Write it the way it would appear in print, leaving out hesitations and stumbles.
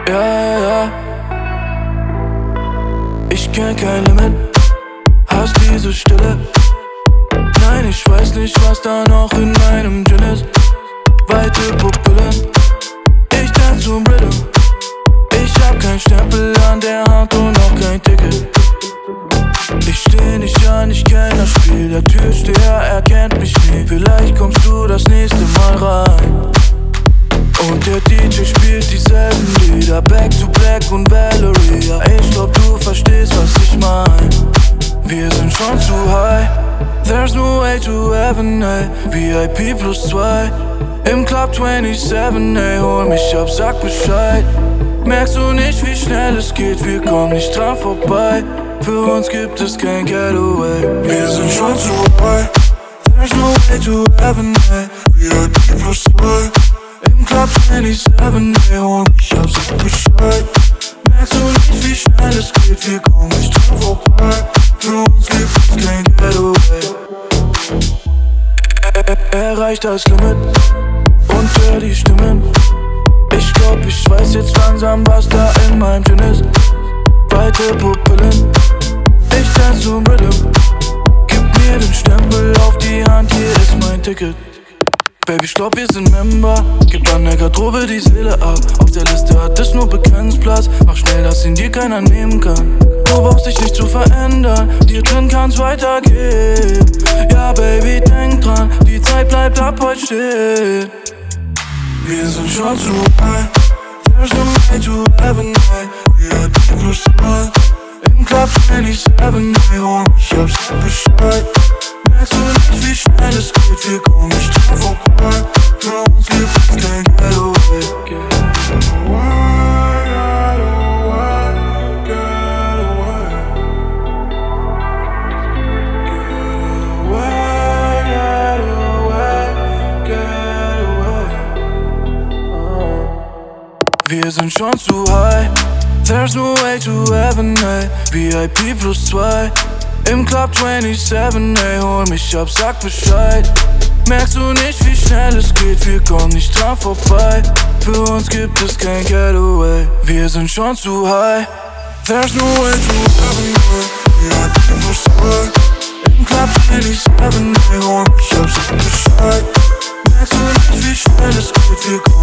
Ja, ja, ich kenn kein Limit, hasse diese Stille. Nein, ich weiß nicht, was da noch in meinem Gin ist. Weite Pupillen, ich tanz zum Rhythm. Ich hab kein Stempel an der Hand und auch kein Ticket. Ich steh nicht an, ich kenn das Spiel. Der Türsteher erkennt mich nie. Vielleicht kommst du das nächste Mal rein. Und der DJ spielt dieselben Lieder, Back to Black und Valerie. Ja, ich glaub, du verstehst, was ich mein. Wir sind schon zu high, there's no way to heaven, ey. VIP +2 im Club 27, ey. Hol mich ab, sag Bescheid. Merkst du nicht, wie schnell es geht? Wir kommen nicht dran vorbei. Für uns gibt es kein Getaway. Wir sind schon zu high, there's no way to heaven, ey. VIP +2 im Club 27, ey. Hol mich ab, sag Bescheid. Merkst du nicht, wie schnell es geht? Wir kommen nicht dran vorbei. Für uns gibt es kein Getaway. Erreicht das Limit und hör die Stimmen. Ich glaub, ich weiß jetzt langsam, was da in meinem Gin ist. Weite Pupillen, ich tanz zum Rhythm. Gib mir den Stempel auf die Hand, hier ist mein Ticket. Baby, ich glaub, wir sind Member. Gib an der Garderobe die Seele ab. Auf der Liste hat es nur Bekennungsplatz. Mach schnell, dass ihn dir keiner nehmen kann. Du brauchst dich nicht zu verändern, dir drin kann's weitergehen. Ja, Baby, denk dran, die Zeit bleibt ab heute stehen. Wir sind schon zu high, there's no way to heaven, ey. VIP +2 im Club 27, ey. Hol mich ab, sag Bescheid. Merkst du nicht, wie schnell es geht? Wir kommen nicht dran vorbei. Für uns gibt es kein Getaway. Wir sind schon zu high, there's no way to heaven, ey. VIP +2 im Club 27, ey. Hol mich ab, sag Bescheid. Merkst du nicht, wie schnell es geht? Wir kommen nicht dran vorbei. Für uns gibt es kein Getaway. Wir sind schon zu high, there's no way to heaven, ey. VIP +2 im Club 27, ey. Hol mich ab, sag Bescheid. Merkst du nicht, wie schnell es geht? Wir kommen